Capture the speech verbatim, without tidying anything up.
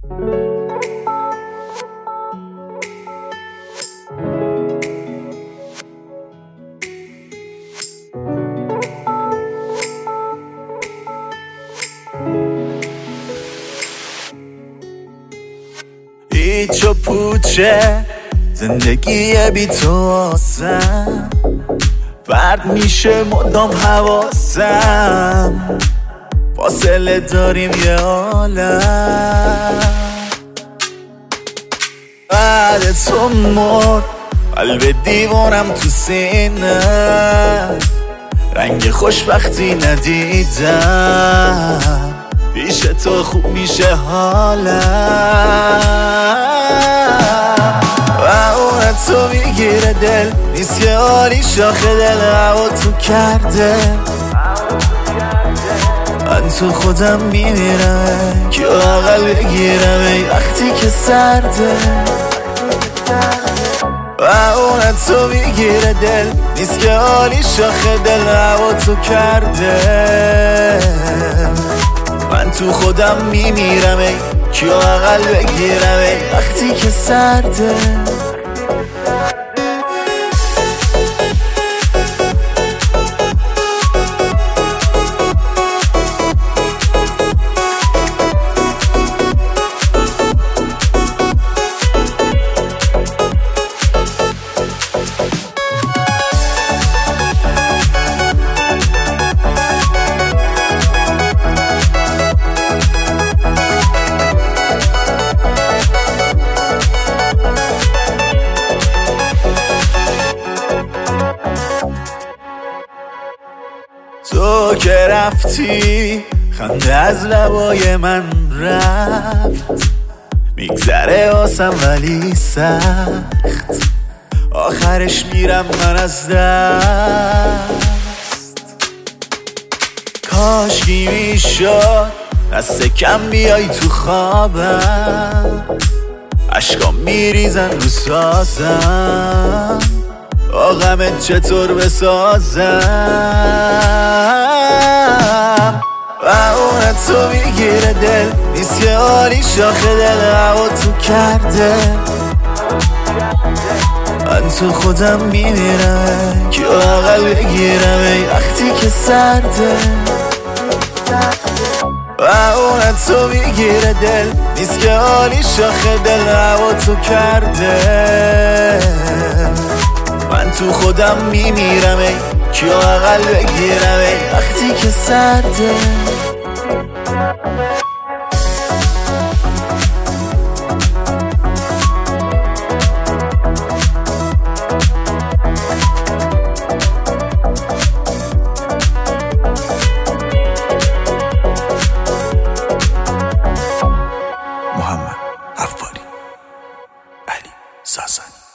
هیچ و پوچه زندگی بی تو آسم فرد میشه مدام حواسم فاصله داریم یه عالم بعد تو مرد قلب دیوانم تو سینه رنگ خوشبختی ندیدم پیش تو خوب میشه حالم و اون تو میگیره دل نیست که حالی شاخه دل هوا تو کرده من تو خودم میمیرم که اقل بگیرم ای وقتی که سرده و اون تو میگیره دل نیست که حالی شاخه دل هوا تو کرده من تو خودم میمیرم ای کیو اقل بگیرم ای وقتی که سرده تو که رفتی خنده از لبای من رفت میگذره آسم ولی سخت آخرش میرم من از دست کاشکی میشد دست کم بیای تو خوابم عشقام میریزن رو سازم با غمت چطور بسازم و اون تو میگیره دل نیست که حالی شاخه دل هوا تو کرده من تو خودم میمیرم که اقل بگیرم ای وقتی که سرده و اون تو میگیره دل نیست که حالی شاخه دل هوا تو کرده من تو خودم میمیرم ای کیو اقل بگیرم ای وقتی که سرده محمد عفاری علی ساسانی